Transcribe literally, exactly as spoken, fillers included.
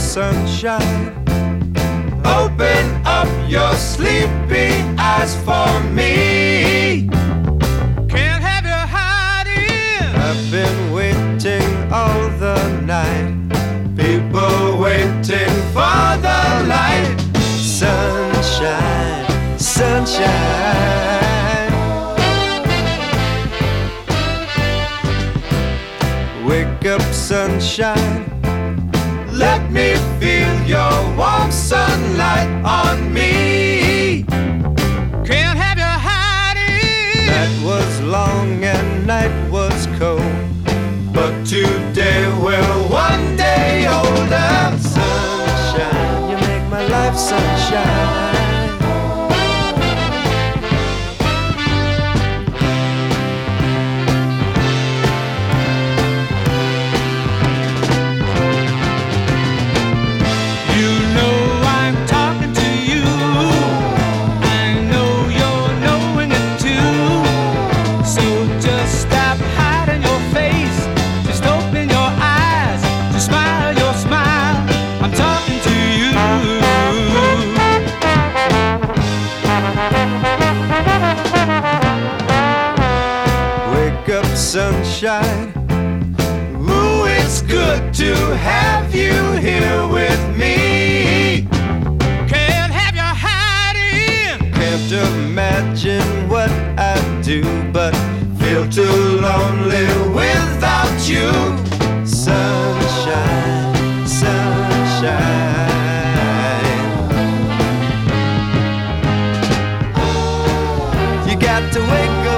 sunshine. Open up your sleepy eyes for me. Can't have you hiding. I've been waiting all the night. People waiting for the light. Sunshine, sunshine. Wake up, sunshine. Let me feel your warm sunlight on me. Can't have you hiding. Night was long and night was cold, but today we're one day older. Sunshine, you make my life sunshine. Sunshine, ooh, it's good to have you here with me. Can't have you hiding. Can't imagine what I'd do, but feel too lonely without you. Sunshine, sunshine. You got to wake up.